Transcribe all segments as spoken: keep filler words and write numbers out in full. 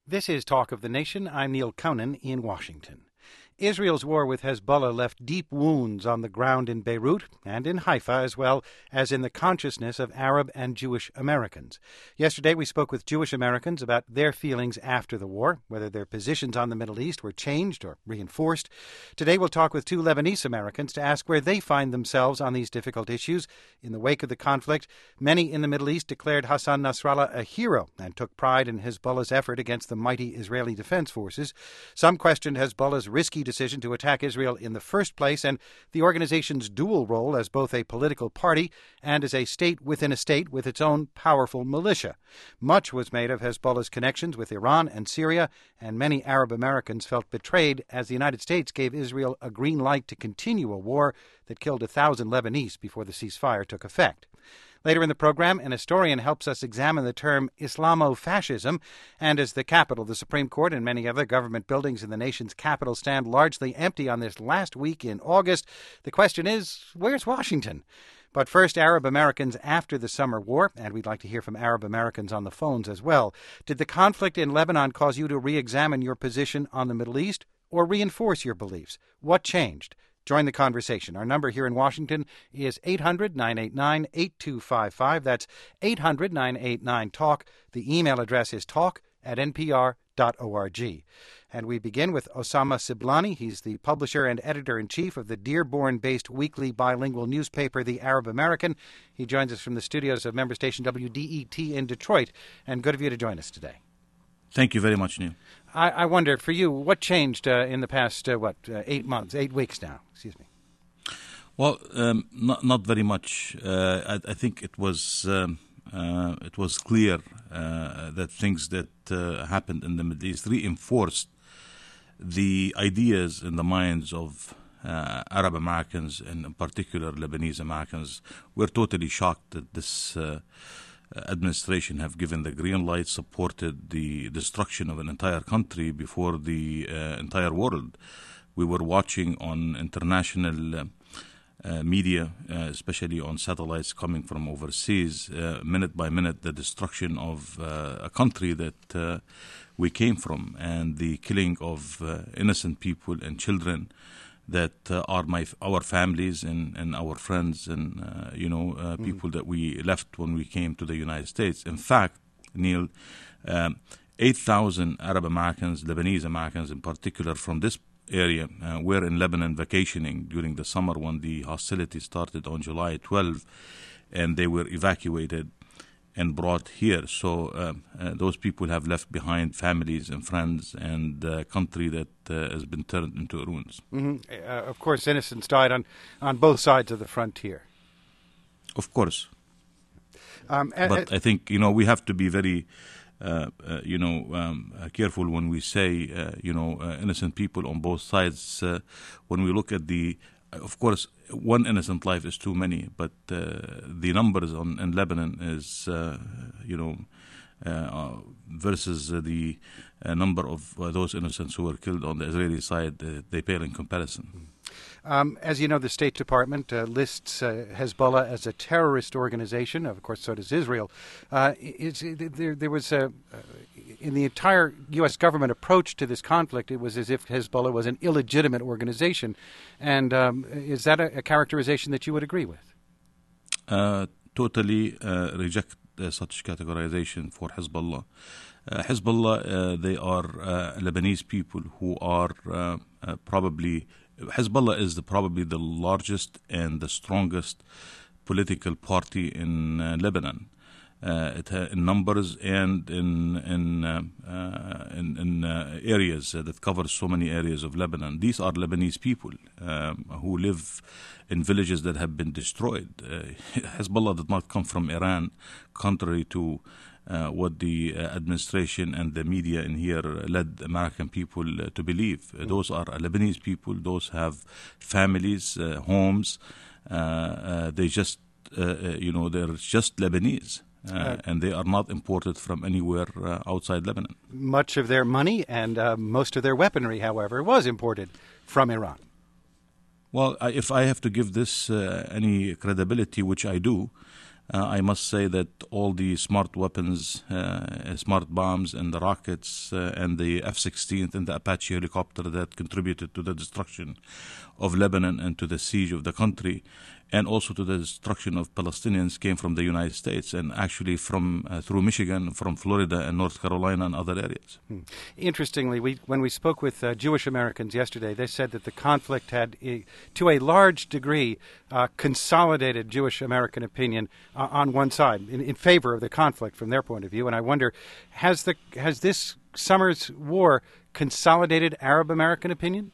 This is Talk of the Nation. I'm Neil Conan in Washington. Israel's war with Hezbollah left deep wounds on the ground in Beirut and in Haifa, as well as in the consciousness of Arab and Jewish Americans. Yesterday, we spoke with Jewish Americans about their feelings after the war, whether their positions on the Middle East were changed or reinforced. Today, we'll talk with two Lebanese Americans to ask where they find themselves on these difficult issues. In the wake of the conflict, many in the Middle East declared Hassan Nasrallah a hero and took pride in Hezbollah's effort against the mighty Israeli Defense Forces. Some questioned Hezbollah's risky decision to attack Israel in the first place and the organization's dual role as both a political party and as a state within a state with its own powerful militia. Much was made of Hezbollah's connections with Iran and Syria, and many Arab Americans felt betrayed as the United States gave Israel a green light to continue a war that killed a thousand Lebanese before the ceasefire took effect. Later in the program, an historian helps us examine the term Islamofascism, and as the Capitol, the Supreme Court, and many other government buildings in the nation's capital stand largely empty on this last week in August, the question is, where's Washington? But first, Arab Americans after the summer war, and we'd like to hear from Arab Americans on the phones as well. Did the conflict in Lebanon cause you to re-examine your position on the Middle East or reinforce your beliefs? What changed? Join the conversation. Our number here in Washington is eight hundred, nine eight nine, eight two five five. That's eight hundred, nine eight nine, TALK. The email address is talk at n p r dot org. And we begin with Osama Siblani. He's the publisher and editor-in-chief of the Dearborn-based weekly bilingual newspaper, The Arab American. He joins us from the studios of member station W D E T in Detroit. And good of you to join us today. Thank you very much, Neil. I, I wonder, for you, what changed uh, in the past, uh, what, uh, eight months, eight weeks now? Excuse me. Well, um, not not very much. Uh, I, I think it was um, uh, it was clear uh, that things that uh, happened in the Middle East reinforced the ideas in the minds of uh, Arab Americans and in particular Lebanese Americans. We're totally shocked that this Uh, administration have given the green light, supported the destruction of an entire country before the uh, entire world. We were watching on international uh, uh, media, uh, especially on satellites coming from overseas, uh, minute by minute, the destruction of uh, a country that uh, we came from and the killing of uh, innocent people and children that uh, are my our families and, and our friends and uh, you know uh, mm-hmm. people that we left when we came to the United States. In fact, Neil, um, eight thousand Arab Americans, Lebanese Americans in particular from this area, uh, were in Lebanon vacationing during the summer when the hostilities started on July twelfth, and they were evacuated and brought here. So um, uh, those people have left behind families and friends and a uh, country that uh, has been turned into ruins. Mm-hmm. Uh, of course, innocents died on, on both sides of the frontier. Of course. Um, uh, but uh, I think, you know, we have to be very, uh, uh, you know, um, uh, careful when we say, uh, you know, uh, innocent people on both sides. Uh, when we look at the Of course, one innocent life is too many, but uh, the numbers on, in Lebanon is, uh, you know, uh, versus uh, the uh, number of uh, those innocents who were killed on the Israeli side, uh, they pale in comparison. Um, as you know, the State Department uh, lists uh, Hezbollah as a terrorist organization. Of course, so does Israel. Uh, it's, there, there was a, uh, in the entire U S government approach to this conflict, it was as if Hezbollah was an illegitimate organization. And um, is that a, a characterization that you would agree with? Uh, totally uh, reject uh, such categorization for Hezbollah. Uh, Hezbollah, uh, they are uh, Lebanese people who are uh, uh, probably Hezbollah is the, probably the largest and the strongest political party in uh, Lebanon. Uh, it ha- in numbers and in in uh, uh, in, in uh, areas uh, that cover so many areas of Lebanon. These are Lebanese people um, who live in villages that have been destroyed. Uh, Hezbollah did not come from Iran, contrary to Uh, what the uh, administration and the media in here led American people uh, to believe. Uh, those are Lebanese people. Those have families, uh, homes. Uh, uh, they just, uh, uh, you know, they're just Lebanese. Uh, uh, and they are not imported from anywhere uh, outside Lebanon. Much of their money and uh, most of their weaponry, however, was imported from Iran. Well, I, if I have to give this uh, any credibility, which I do, Uh, I must say that all the smart weapons, uh, smart bombs, and the rockets, uh, and the F sixteen and the Apache helicopter that contributed to the destruction of Lebanon and to the siege of the country, and also to the destruction of Palestinians, came from the United States, and actually from uh, through Michigan, from Florida and North Carolina and other areas. Hmm. Interestingly, we, when we spoke with uh, Jewish Americans yesterday, they said that the conflict had, uh, to a large degree, uh, consolidated Jewish American opinion uh, on one side, in, in favor of the conflict from their point of view. And I wonder, has the has this summer's war consolidated Arab American opinion?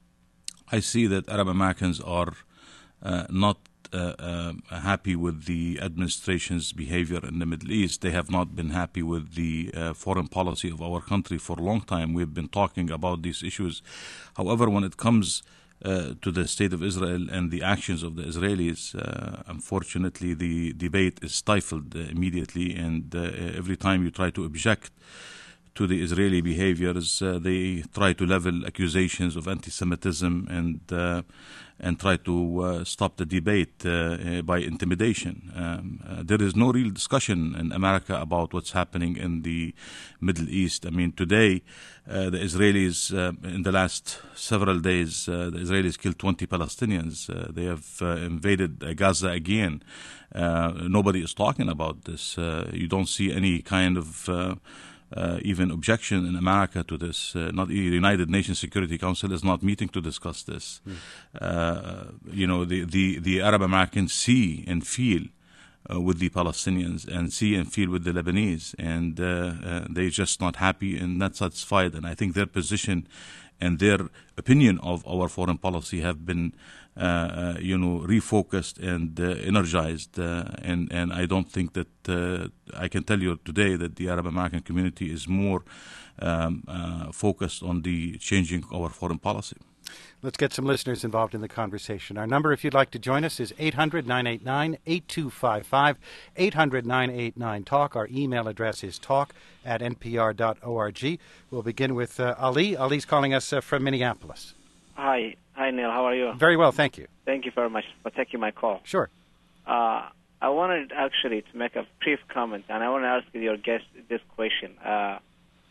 I see that Arab Americans are uh, not uh, uh, happy with the administration's behavior in the Middle East. They have not been happy with the uh, foreign policy of our country for a long time. We've been talking about these issues. However, when it comes uh, to the state of Israel and the actions of the Israelis, uh, unfortunately, the debate is stifled uh, immediately, and uh, every time you try to object to the Israeli behaviors, uh, they try to level accusations of anti-Semitism and uh, and try to uh, stop the debate uh, uh, by intimidation. Um, uh, there is no real discussion in America about what's happening in the Middle East. I mean, today, uh, the Israelis, uh, in the last several days, uh, the Israelis killed twenty Palestinians. Uh, they have uh, invaded uh, Gaza again. Uh, nobody is talking about this. Uh, you don't see any kind of uh, Uh, even objection in America to this. Uh, not the United Nations Security Council is not meeting to discuss this. Mm. Uh, you know, the, the, the Arab Americans see and feel uh, with the Palestinians and see and feel with the Lebanese, and uh, uh, they're just not happy and not satisfied. And I think their position and their opinion of our foreign policy have been Uh, uh, you know, refocused and uh, energized, uh, and and I don't think that uh, I can tell you today that the Arab American community is more um, uh, focused on the changing our foreign policy. Let's get some listeners involved in the conversation. Our number, if you'd like to join us, is eight hundred, nine eight nine, eight two five five, eight hundred, nine eight nine, talk. Our email address is talk at n p r dot org. We'll begin with uh, Ali. Ali's calling us uh, from Minneapolis. Hi. Hi, Neil. How are you? Very well, thank you. Thank you very much for taking my call. Sure. Uh, I wanted actually to make a brief comment, and I want to ask your guest this question. Uh,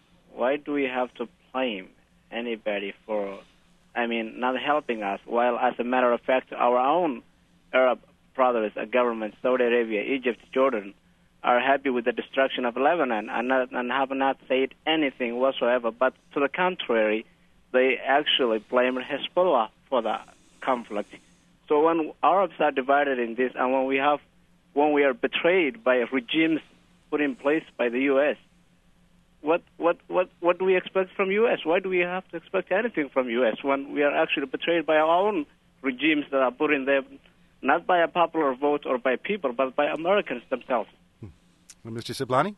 why do we have to blame anybody for, I mean, not helping us, while, as a matter of fact, our own Arab brothers, uh, governments, Saudi Arabia, Egypt, Jordan, are happy with the destruction of Lebanon and, not, and have not said anything whatsoever. But to the contrary, they actually blame Hezbollah for the conflict. So when Arabs are divided in this, and when we have, when we are betrayed by regimes put in place by the U S, what what what what do we expect from U S? Why do we have to expect anything from U S when we are actually betrayed by our own regimes that are put in there, not by a popular vote or by people, but by Americans themselves? Hmm. Well, Mister Siblani?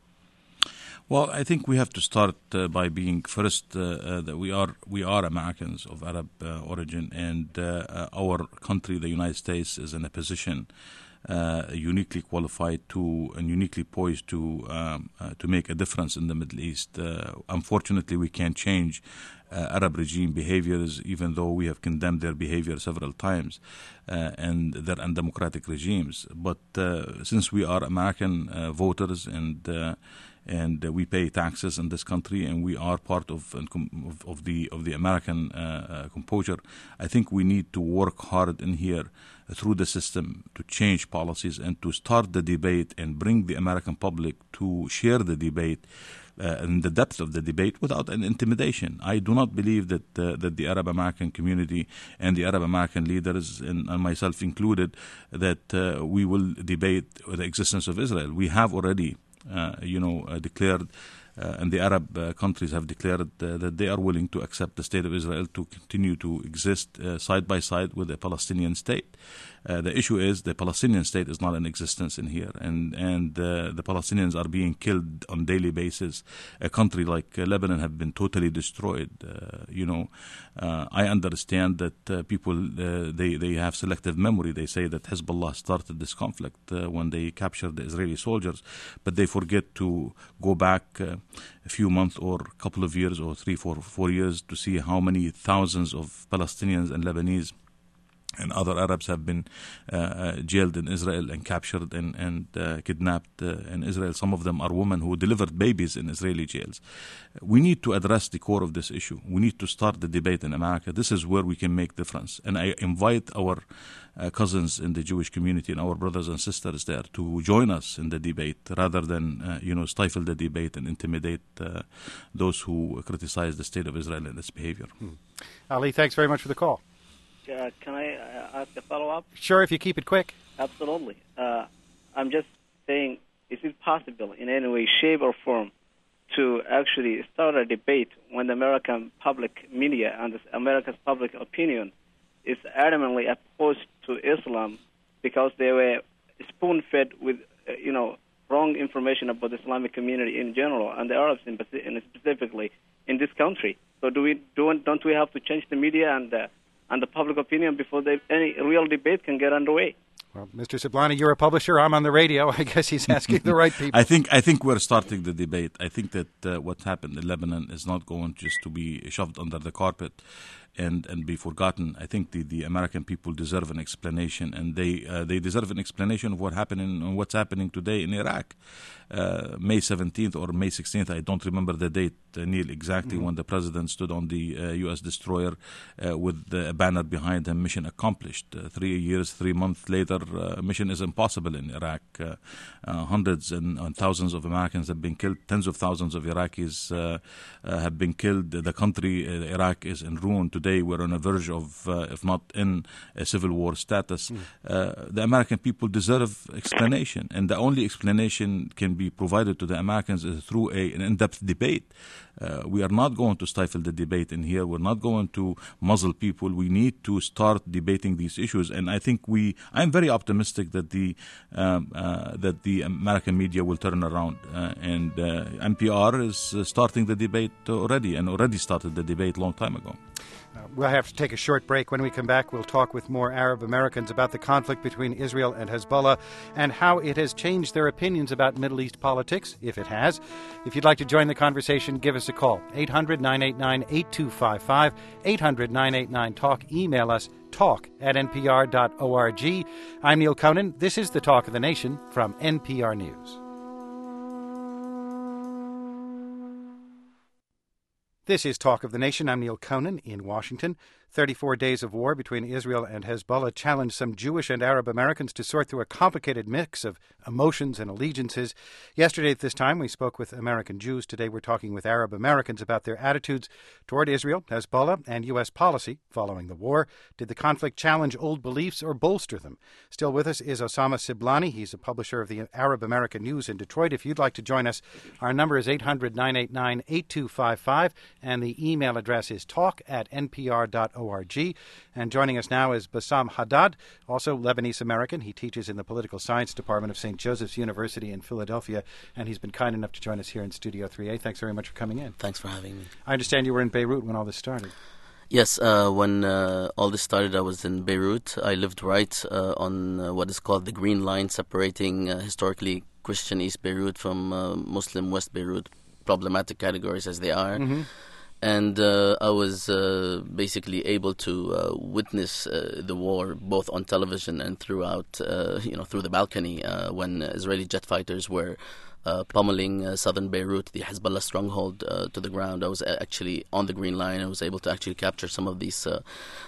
Well, I think we have to start uh, by being first uh, uh, that we are we are Americans of Arab uh, origin, and uh, uh, our country, the United States, is in a position uh, uniquely qualified to and uniquely poised to um, uh, to make a difference in the Middle East. Uh, unfortunately, we can't change uh, Arab regime behaviors, even though we have condemned their behavior several times uh, and their undemocratic regimes. But uh, since we are American uh, voters and uh, and uh, we pay taxes in this country, and we are part of of, of the of the American uh, uh, composure, I think we need to work hard in here uh, through the system to change policies and to start the debate and bring the American public to share the debate uh, and the depth of the debate without an intimidation. I do not believe that uh, that the Arab American community and the Arab American leaders, and, and myself included, that uh, we will debate the existence of Israel. We have already Uh, you know, uh, declared, uh, and the Arab uh, countries have declared uh, that they are willing to accept the state of Israel to continue to exist uh, side by side with a Palestinian state. Uh, the issue is the Palestinian state is not in existence in here, and and uh, the Palestinians are being killed on daily basis. A country like uh, Lebanon have been totally destroyed. Uh, you know, uh, I understand that uh, people uh, they they have selective memory. They say that Hezbollah started this conflict uh, when they captured the Israeli soldiers, but they forget to go back uh, a few months or a couple of years or three, four, four years to see how many thousands of Palestinians and Lebanese and other Arabs have been uh, uh, jailed in Israel and captured and, and uh, kidnapped uh, in Israel. Some of them are women who delivered babies in Israeli jails. We need to address the core of this issue. We need to start the debate in America. This is where we can make difference. And I invite our uh, cousins in the Jewish community and our brothers and sisters there to join us in the debate rather than uh, you know stifle the debate and intimidate uh, those who criticize the state of Israel and its behavior. Hmm. Ali, thanks very much for the call. Uh, can I uh, ask a follow-up? Sure, if you keep it quick. Absolutely. Uh, I'm just saying, is it possible in any way, shape, or form to actually start a debate when the American public media and the America's public opinion is adamantly opposed to Islam because they were spoon-fed with, uh, you know, wrong information about the Islamic community in general and the Arabs in, in specifically in this country? So do we don't don't we have to change the media and uh, and the public opinion before they, any real debate can get underway? Well, Mister Siblani, you're a publisher. I'm on the radio. I guess he's asking the right people. I think I think we're starting the debate. I think that uh, what happened in Lebanon is not going just to be shoved under the carpet and, and be forgotten. I think the, the American people deserve an explanation, and they uh, they deserve an explanation of what happened and what's happening today in Iraq. Uh, May seventeenth or May sixteenth, I don't remember the date, uh, Neil, exactly mm-hmm. when the president stood on the uh, U S destroyer uh, with a banner behind him, mission accomplished. Uh, three years, three months later, uh, mission is impossible in Iraq. Uh, uh, hundreds and, and thousands of Americans have been killed. Tens of thousands of Iraqis uh, uh, have been killed. The country, uh, Iraq, is in ruin today. We're on the verge of, uh, if not in a civil war status. Mm. Uh, the American people deserve explanation, and the only explanation can be provided to the Americans is through a, an in-depth debate. Uh, we are not going to stifle the debate in here. We're not going to muzzle people. We need to start debating these issues, and I think we. I'm very optimistic that the um, uh, that the American media will turn around, uh, and uh, N P R is uh, starting the debate already, and already started the debate a long time ago. Uh, we'll have to take a short break. When we come back, we'll talk with more Arab Americans about the conflict between Israel and Hezbollah and how it has changed their opinions about Middle East politics, if it has. If you'd like to join the conversation, give us a call. eight hundred nine eight nine eight two five five, eight hundred nine eight nine talk. Email us, talk at n p r dot org. I'm Neil Conan. This is The Talk of the Nation from N P R News. This is Talk of the Nation. I'm Neil Conan in Washington. thirty-four days of war between Israel and Hezbollah challenged some Jewish and Arab Americans to sort through a complicated mix of emotions and allegiances. Yesterday at this time, we spoke with American Jews. Today we're talking with Arab Americans about their attitudes toward Israel, Hezbollah, and U S policy following the war. Did the conflict challenge old beliefs or bolster them? Still with us is Osama Siblani. He's a publisher of the Arab American News in Detroit. If you'd like to join us, our number is eight hundred nine eight nine eight two five five, and the email address is talk at n p r dot org. And joining us now is Bassam Haddad, also Lebanese-American. He teaches in the Political Science Department of Saint Joseph's University in Philadelphia, and he's been kind enough to join us here in Studio three A. Thanks very much for coming in. Thanks for having me. I understand you were in Beirut when all this started. Yes, uh, when uh, all this started, I was in Beirut. I lived right uh, on uh, what is called the Green Line, separating uh, historically Christian East Beirut from uh, Muslim West Beirut, problematic categories as they are. Mm-hmm. And uh, I was uh, basically able to uh, witness uh, the war both on television and throughout, uh, you know, through the balcony uh, when Israeli jet fighters were uh, pummeling uh, southern Beirut, the Hezbollah stronghold, uh, to the ground. I was actually on the Green Line. I was able to actually capture some of these uh,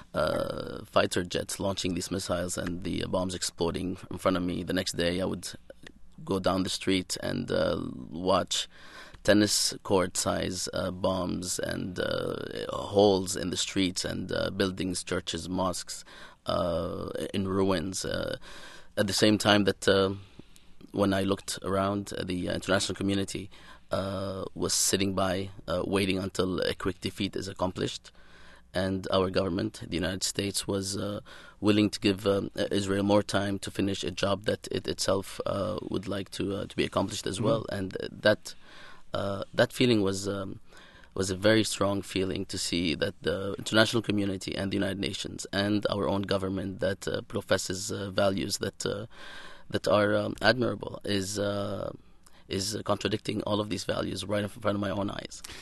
uh, fighter jets launching these missiles and the bombs exploding in front of me. The next day, I would go down the street and uh, watch tennis court size uh, bombs and uh, holes in the streets and uh, buildings, churches, mosques uh, in ruins. Uh, at the same time that uh, when I looked around, uh, the international community uh, was sitting by, uh, waiting until a quick defeat is accomplished. And our government, the United States, was uh, willing to give um, Israel more time to finish a job that it itself uh, would like to uh, to be accomplished as mm-hmm. well. And that Uh, that feeling was um, was a very strong feeling to see that the international community and the United Nations and our own government that uh, professes uh, values that uh, that are um, admirable is uh, is contradicting all of these values right in front of my own eyes.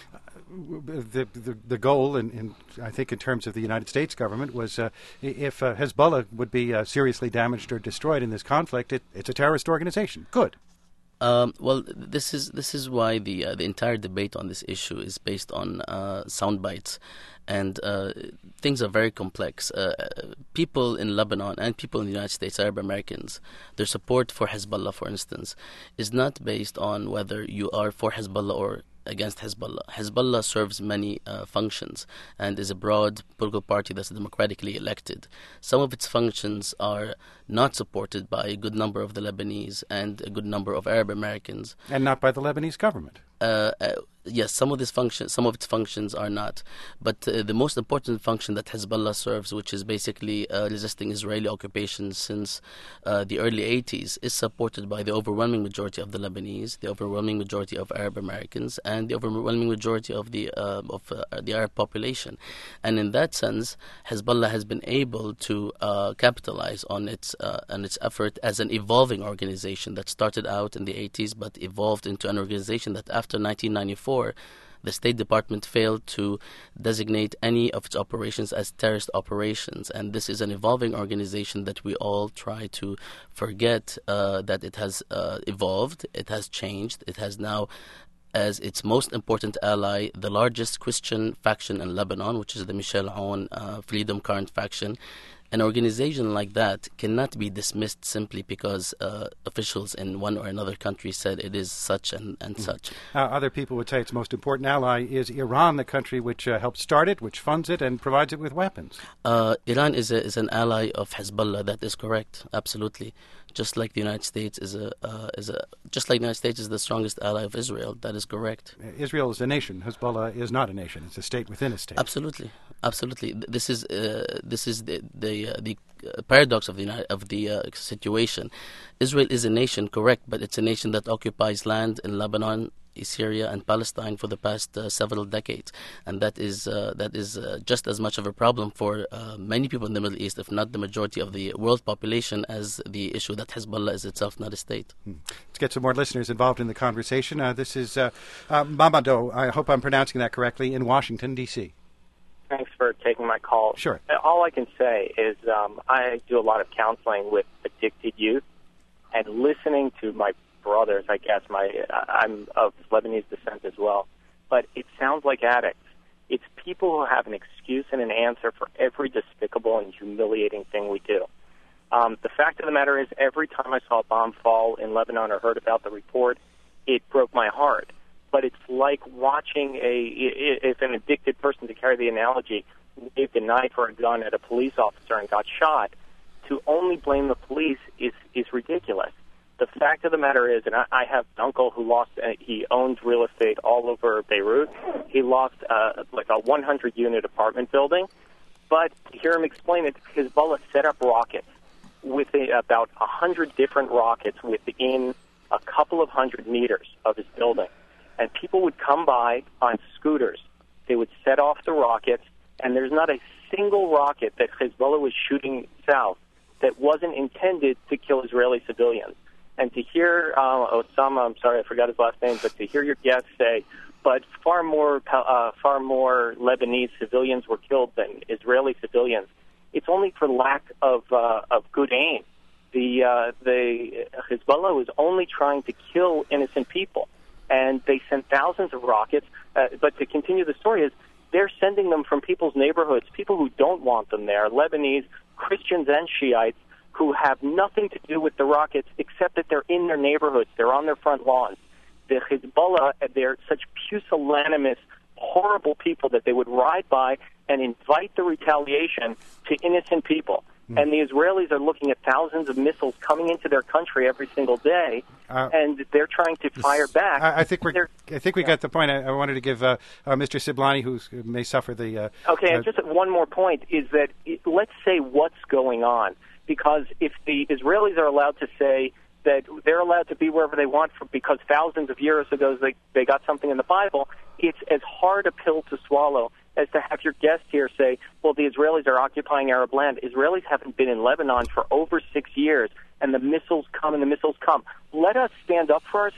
the, the the goal, in, in I think in terms of the United States government, was uh, if uh, Hezbollah would be uh, seriously damaged or destroyed in this conflict, it, it's a terrorist organization. Good. Um, well, this is this is why the uh, the entire debate on this issue is based on uh, sound bites, and uh, things are very complex. Uh, people in Lebanon and people in the United States, Arab Americans, their support for Hezbollah, for instance, is not based on whether you are for Hezbollah or against Hezbollah. Hezbollah serves many uh, functions and is a broad political party that's democratically elected. Some of its functions are not supported by a good number of the Lebanese and a good number of Arab Americans. And not by the Lebanese government. Uh, uh, yes, some of this function, some of its functions are not. But uh, the most important function that Hezbollah serves, which is basically uh, resisting Israeli occupation since uh, the early eighties, is supported by the overwhelming majority of the Lebanese, the overwhelming majority of Arab Americans, and the overwhelming majority of the uh, of uh, the Arab population. And in that sense, Hezbollah has been able to uh, capitalize on its uh, on its effort as an evolving organization that started out in the eighties, but evolved into an organization that after After nineteen ninety-four, the State Department failed to designate any of its operations as terrorist operations. And this is an evolving organization that we all try to forget uh, that it has uh, evolved, it has changed, it has now as its most important ally the largest Christian faction in Lebanon, which is the Michel Aoun uh, Freedom Current faction. An organization like that cannot be dismissed simply because uh, officials in one or another country said it is such and, and mm. such. Uh, other people would say its most important ally is Iran, the country which uh, helped start it, which funds it, and provides it with weapons. Uh, Iran is a, is an ally of Hezbollah. That is correct, absolutely. Just like the United States is a uh, is a just like the United States is the strongest ally of Israel. That is correct. Israel is a nation. Hezbollah is not a nation. It's a state within a state. Absolutely, absolutely. This is uh, this is the the, uh, the paradox of the of the uh, situation. Israel is a nation, correct, but it's a nation that occupies land in Lebanon, Syria, and Palestine for the past uh, several decades, and that is uh, that is uh, just as much of a problem for uh, many people in the Middle East, if not the majority of the world population, as the issue that Hezbollah is itself not a state. Hmm. Let's get some more listeners involved in the conversation. Uh, this is uh, uh, Mamado, I hope I'm pronouncing that correctly, in Washington, D C Thanks for taking my call. Sure. All I can say is um, I do a lot of counseling with addicted youth, and listening to my brothers, I guess, my I'm of Lebanese descent as well, but it sounds like addicts. It's people who have an excuse and an answer for every despicable and humiliating thing we do. Um, the fact of the matter is, every time I saw a bomb fall in Lebanon or heard about the report, it broke my heart. But it's like watching a, if an addicted person, to carry the analogy, waved a knife or a gun at a police officer and got shot, to only blame the police is, is ridiculous. The fact of the matter is, and I, I have an uncle who lost, uh, he owns real estate all over Beirut. He lost uh, like a one hundred unit apartment building. But to hear him explain it, Hezbollah set up rockets with a, about one hundred different rockets within a couple of hundred meters of his building. And people would come by on scooters. They would set off the rockets, and there's not a single rocket that Hezbollah was shooting south that wasn't intended to kill Israeli civilians. And to hear uh, Osama, I'm sorry, I forgot his last name, but to hear your guest say, but far more uh, far more Lebanese civilians were killed than Israeli civilians, it's only for lack of uh, of good aim. The uh, the Hezbollah was only trying to kill innocent people, and they sent thousands of rockets. Uh, but to continue the story is, they're sending them from people's neighborhoods, people who don't want them there, Lebanese, Christians and Shiites, who have nothing to do with the rockets except that they're in their neighborhoods, they're on their front lawns. The Hezbollah, they're such pusillanimous, horrible people that they would ride by and invite the retaliation to innocent people. Mm. And the Israelis are looking at thousands of missiles coming into their country every single day, uh, and they're trying to fire back. I, I think we're. They're, I think we yeah. got the point. I, I wanted to give uh, uh, Mister Siblani, who may suffer the. Uh, okay, and uh, just one more point is that it, let's say what's going on. Because if the Israelis are allowed to say that they're allowed to be wherever they want for, because thousands of years ago they, they got something in the Bible, it's as hard a pill to swallow as to have your guest here say, well, the Israelis are occupying Arab land. Israelis haven't been in Lebanon for over six years, and the missiles come and the missiles come. Let us stand up for ourselves.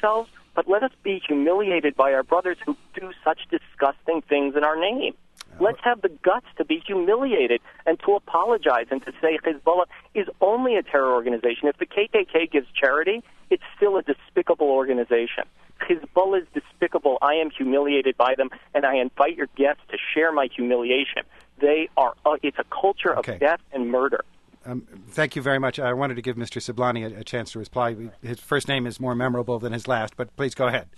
but let us be humiliated by our brothers who do such disgusting things in our name. Let's have the guts to be humiliated and to apologize and to say Hezbollah is only a terror organization. If the K K K gives charity, it's still a despicable organization. Hezbollah is despicable. I am humiliated by them, and I invite your guests to share my humiliation. They are, uh, it's a culture of Okay. death and murder. Um, thank you very much. I wanted to give Mister Siblani a, a chance to reply. His first name is more memorable than his last, but please go ahead.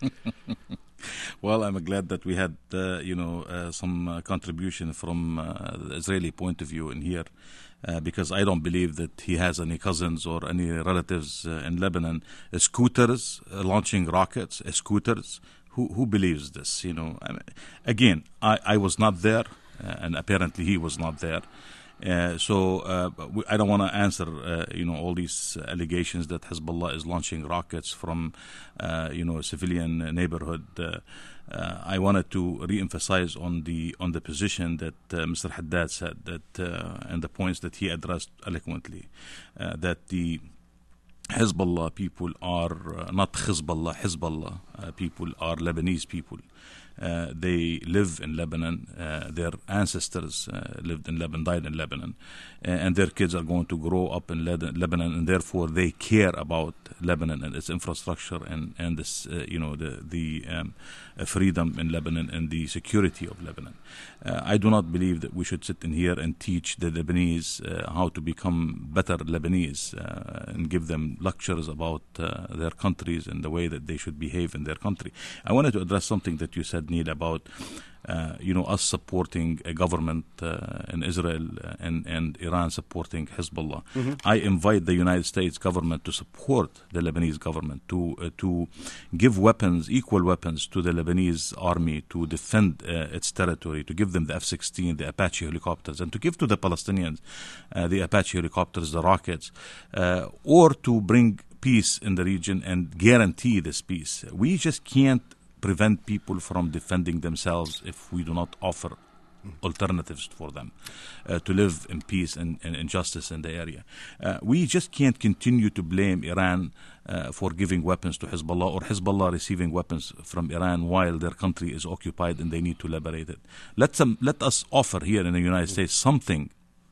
Well, I'm glad that we had, uh, you know, uh, some uh, contribution from uh, the Israeli point of view in here, uh, because I don't believe that he has any cousins or any relatives uh, in Lebanon. Uh, scooters uh, launching rockets, uh, scooters. Who who believes this? You know, I mean, again, I, I was not there, uh, and apparently he was not there. Uh, so uh, we, I don't want to answer, uh, you know, all these allegations that Hezbollah is launching rockets from, uh, you know, a civilian neighborhood. Uh, uh, I wanted to re-emphasize on the on the position that uh, Mister Haddad said that, uh, and the points that he addressed eloquently, uh, that the Hezbollah people are uh, not Hezbollah, Hezbollah uh, people are Lebanese people. Uh, they live in Lebanon. Uh, their ancestors uh, lived in Lebanon, died in Lebanon, uh, and their kids are going to grow up in Le- Lebanon, and therefore they care about Lebanon and its infrastructure and and this, uh, you know, the the um, uh, freedom in Lebanon and the security of Lebanon. Uh, I do not believe that we should sit in here and teach the Lebanese uh, how to become better Lebanese uh, and give them lectures about uh, their countries and the way that they should behave in their country. I wanted to address something that you said, Neil, about uh, you know, us supporting a government uh, in Israel and, and Iran supporting Hezbollah. Mm-hmm. I invite the United States government to support the Lebanese government, to uh, to give weapons, equal weapons, to the Lebanese army to defend uh, its territory, to give them the F sixteen, the Apache helicopters, and to give to the Palestinians uh, the Apache helicopters, the rockets, uh, or to bring peace in the region and guarantee this peace. We just can't prevent people from defending themselves if we do not offer alternatives for them uh, to live in peace and, and, and justice in the area. Uh, we just can't continue to blame Iran uh, for giving weapons to Hezbollah, or Hezbollah receiving weapons from Iran while their country is occupied and they need to liberate it. Let them, let us offer here in the United States something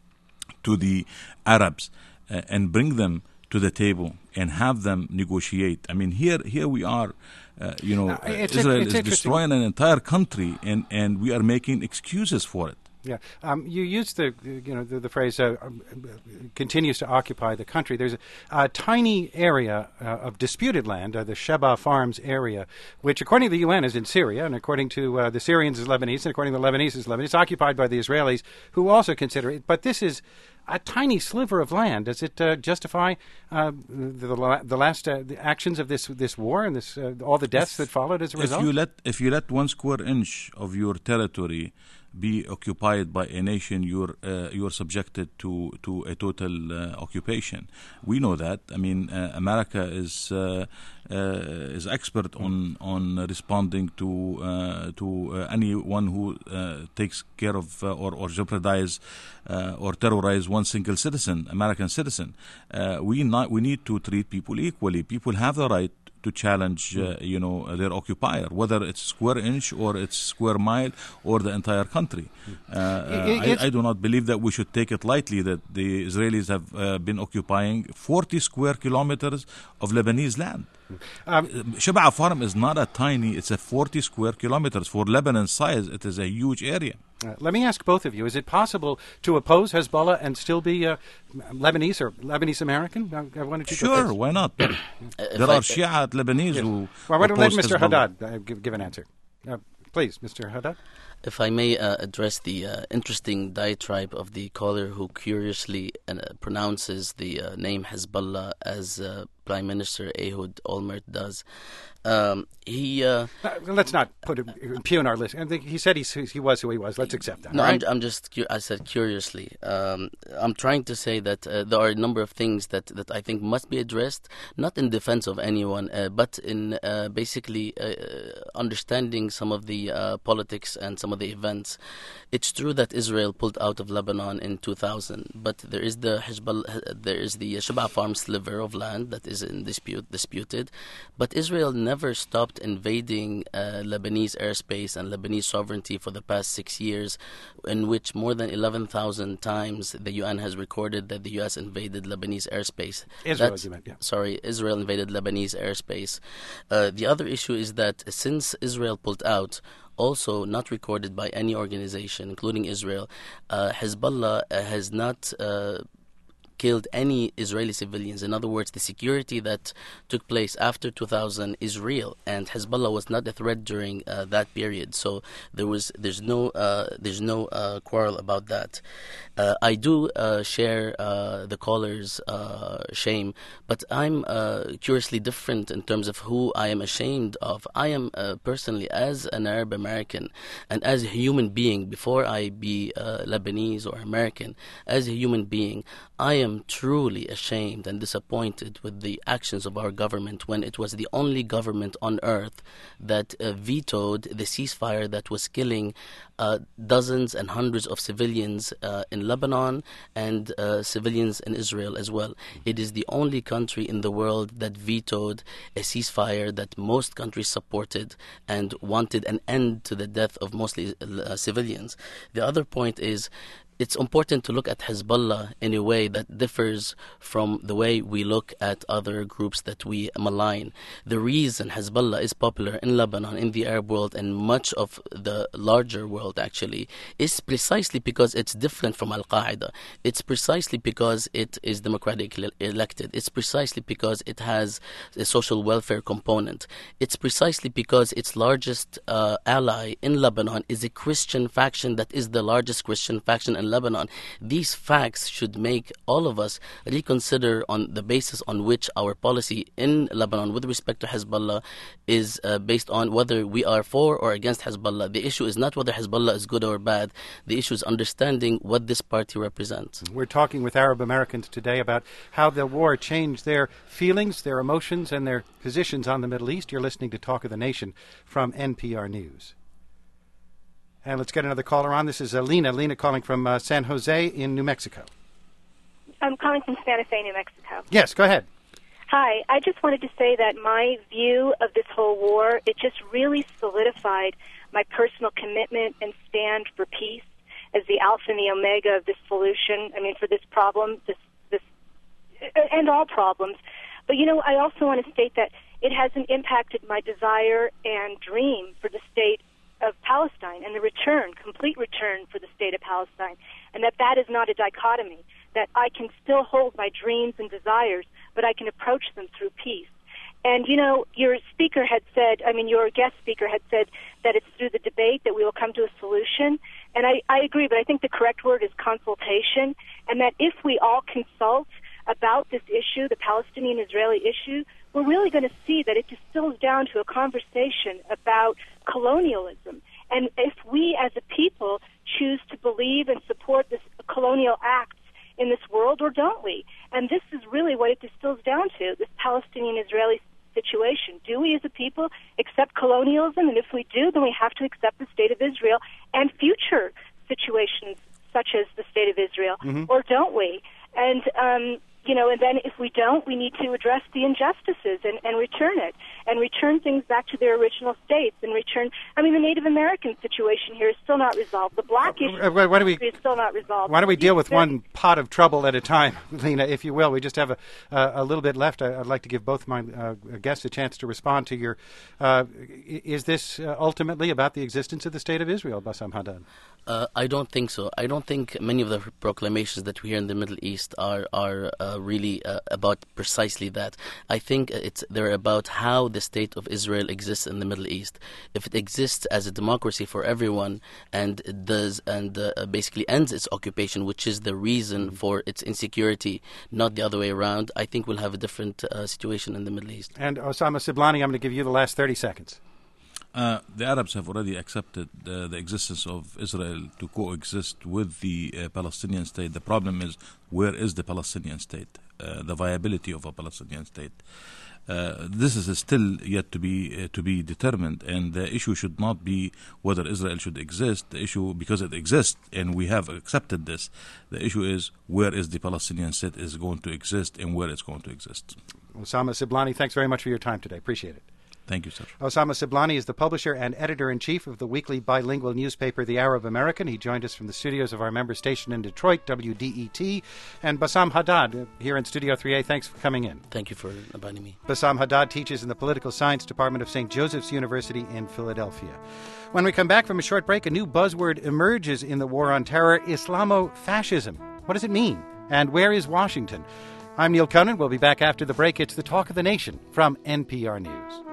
to the Arabs uh, and bring them to the table and have them negotiate. I mean, here here we are, uh, you know, Now, it's Israel a- it's is destroying an entire country, and, and we are making excuses for it. Yeah, um, you used the you know the, the phrase uh, um, continues to occupy the country. There's a, a tiny area uh, of disputed land, uh, the Sheba Farms area, which according to the U N is in Syria, and according to uh, the Syrians is Lebanese, and according to the Lebanese is Lebanese. It's occupied by the Israelis, who also consider it. But this is a tiny sliver of land. Does it uh, justify uh, the, the the last uh, the actions of this this war and this uh, all the deaths that followed as a result? If you let if you let one square inch of your territory be occupied by a nation, you're uh, you're subjected to to a total uh, occupation. We know that. I mean, uh, America is uh, uh, is expert on on responding to uh, to uh, anyone who uh, takes care of uh, or or jeopardize uh, or terrorize one single citizen, American citizen. Uh, we not we need to treat people equally. People have the right to challenge, uh, you know, their occupier, whether it's square inch or it's square mile or the entire country. Uh, uh, I, I do not believe that we should take it lightly that the Israelis have uh, been occupying forty square kilometers of Lebanese land. Um, Sheba Farm is not a tiny, it's a forty square kilometers. For Lebanon's size, it is a huge area. Uh, let me ask both of you, is it possible to oppose Hezbollah and still be uh, Lebanese or Lebanese American? I, I wanted to Sure, why not? There are Shia Lebanese Yes. who Well, why don't let oppose Mister Hezbollah. Haddad uh, give, give an answer. Uh, please, Mister Haddad. If I may uh, address the uh, interesting diatribe of the caller who curiously uh, pronounces the uh, name Hezbollah as uh, Prime Minister Ehud Olmert does. Um, he uh, Uh, let's not put him, impugn our list. I think he said he, he was who he was. Let's accept that. No, all right? I'm, I'm just, cu- I said curiously. Um, I'm trying to say that uh, there are a number of things that, that I think must be addressed, not in defense of anyone, uh, but in uh, basically uh, understanding some of the uh, politics and some of the events. It's true that Israel pulled out of Lebanon in two thousand, but there is the Hezbollah, there is the Sheba Farm sliver of land that Israel is in dispute, disputed. But Israel never stopped invading uh, Lebanese airspace and Lebanese sovereignty for the past six years, in which more than eleven thousand times the U N has recorded that the U S invaded Lebanese airspace. Israel, That's, you meant, yeah. Sorry, Israel invaded Lebanese airspace. Uh, the other issue is that since Israel pulled out, also not recorded by any organization, including Israel, uh, Hezbollah uh, has not uh, killed any Israeli civilians. In other words, the security that took place after two thousand is real, and Hezbollah was not a threat during uh, that period. So there was, there's no, uh, there's no uh, quarrel about that. Uh, I do uh, share uh, the caller's uh, shame, but I'm uh, curiously different in terms of who I am ashamed of. I am uh, personally, as an Arab American and as a human being, before I be uh, Lebanese or American, as a human being, I am truly ashamed and disappointed with the actions of our government when it was the only government on earth that uh, vetoed the ceasefire that was killing uh, dozens and hundreds of civilians uh, in Lebanon and uh, civilians in Israel as well. It is the only country in the world that vetoed a ceasefire that most countries supported and wanted an end to the death of mostly uh, civilians. The other point is, it's important to look at Hezbollah in a way that differs from the way we look at other groups that we malign. The reason Hezbollah is popular in Lebanon, in the Arab world, and much of the larger world actually, is precisely because it's different from Al-Qaeda. It's precisely because it is democratically elected. It's precisely because it has a social welfare component. It's precisely because its largest uh, ally in Lebanon is a Christian faction that is the largest Christian faction in Lebanon. These facts should make all of us reconsider on the basis on which our policy in Lebanon with respect to Hezbollah is uh, based on whether we are for or against Hezbollah. The issue is not whether Hezbollah is good or bad. The issue is understanding what this party represents. We're talking with Arab Americans today about how the war changed their feelings, their emotions, and their positions on the Middle East. You're listening to Talk of the Nation from N P R News. And let's get another caller on. This is uh, Lena. Lena calling from uh, San Jose in New Mexico. I'm calling from Santa Fe, New Mexico. Yes, go ahead. Hi. I just wanted to say that my view of this whole war, it just really solidified my personal commitment and stand for peace as the alpha and the omega of this solution. I mean, for this problem, this, this, and all problems. But, you know, I also want to state that it hasn't impacted my desire and dream for the state of Palestine and the return, complete return for the state of Palestine, and that that is not a dichotomy, that I can still hold my dreams and desires, but I can approach them through peace. And, you know, your speaker had said, I mean, your guest speaker had said that it's through the debate that we will come to a solution, and I, I agree, but I think the correct word is consultation, and that if we all consult about this issue, the Palestinian-Israeli issue, we're really going to see that it distills down to a conversation about colonialism. And if we as a people choose to believe and support this colonial acts in this world, or don't we? And this is really what it distills down to, this Palestinian-Israeli situation. Do we as a people accept colonialism? And if we do, then we have to accept the state of Israel and future situations such as the state of Israel, mm-hmm. or don't we? And, um, you know, and then if we don't, we need to address the injustices and, and return it, and return things back to their original states, and return, I mean, the Native American situation here is still not resolved. The black issue uh, why, why do we, is still not resolved. Why don't we deal with one pot of trouble at a time, Lena, if you will? We just have a, uh, a little bit left. I, I'd like to give both my uh, guests a chance to respond to your, uh, is this uh, ultimately about the existence of the state of Israel, Bassam Haddad? Uh, I don't think so. I don't think many of the proclamations that we hear in the Middle East are are uh, really uh, about precisely that. I think it's they're about how the state of Israel exists in the Middle East. If it exists as a democracy for everyone and it does and uh, basically ends its occupation, which is the reason for its insecurity, not the other way around, I think we'll have a different uh, situation in the Middle East. And Osama Siblani, I'm going to give you the last thirty seconds. Uh, the Arabs have already accepted uh, the existence of Israel to coexist with the uh, Palestinian state. The problem is, where is the Palestinian state? Uh, the viability of a Palestinian state. Uh, this is still yet to be uh, to be determined, and the issue should not be whether Israel should exist. The issue, because it exists, and we have accepted this, the issue is where is the Palestinian state is going to exist and where it's going to exist. Osama Siblani, thanks very much for your time today. Appreciate it. Thank you, sir. Osama Siblani is the publisher and editor-in-chief of the weekly bilingual newspaper The Arab American. He joined us from the studios of our member station in Detroit, W D E T. And Bassam Haddad, here in Studio three A, thanks for coming in. Thank you for inviting me. Bassam Haddad teaches in the Political Science Department of Saint Joseph's University in Philadelphia. When we come back from a short break, a new buzzword emerges in the war on terror, Islamofascism. What does it mean? And where is Washington? I'm Neil Conan. We'll be back after the break. It's the Talk of the Nation from N P R News.